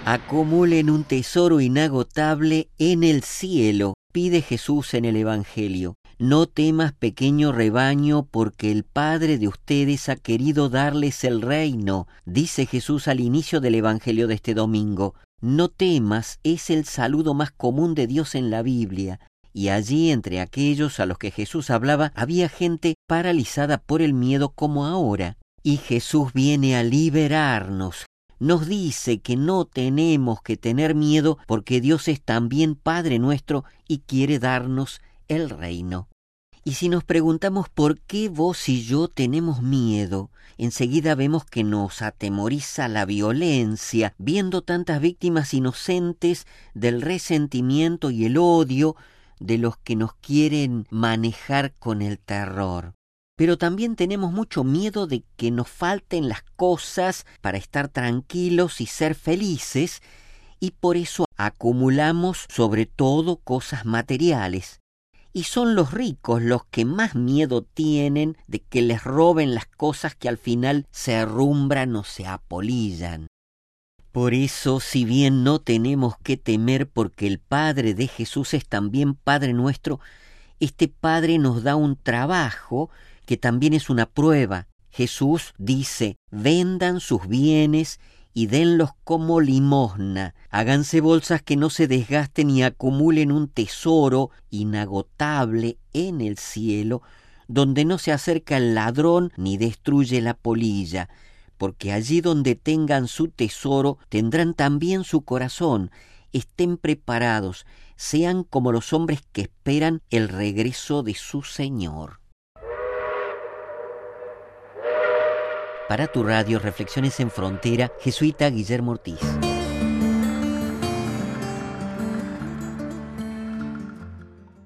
Acumulen un tesoro inagotable en el cielo, pide Jesús en el Evangelio. No temas, pequeño rebaño, porque el Padre de ustedes ha querido darles el reino, dice Jesús al inicio del Evangelio de este domingo. No temas es el saludo más común de Dios en la Biblia, y allí entre aquellos a los que Jesús hablaba había gente paralizada por el miedo como ahora. Y Jesús viene a liberarnos. Nos dice que no tenemos que tener miedo porque Dios es también Padre nuestro y quiere darnos el reino. Y si nos preguntamos por qué vos y yo tenemos miedo, enseguida vemos que nos atemoriza la violencia, viendo tantas víctimas inocentes del resentimiento y el odio de los que nos quieren manejar con el terror. Pero también tenemos mucho miedo de que nos falten las cosas para estar tranquilos y ser felices, y por eso acumulamos sobre todo cosas materiales. Y son los ricos los que más miedo tienen de que les roben las cosas que al final se herrumbran o se apolillan. Por eso, si bien no tenemos que temer porque el Padre de Jesús es también Padre nuestro, este Padre nos da un trabajo que también es una prueba. Jesús dice: vendan sus bienes y denlos como limosna. Háganse bolsas que no se desgasten y acumulen un tesoro inagotable en el cielo, donde no se acerca el ladrón ni destruye la polilla, porque allí donde tengan su tesoro tendrán también su corazón. Estén preparados, sean como los hombres que esperan el regreso de su Señor. Para tu radio Reflexiones en Frontera, jesuita Guillermo Ortiz.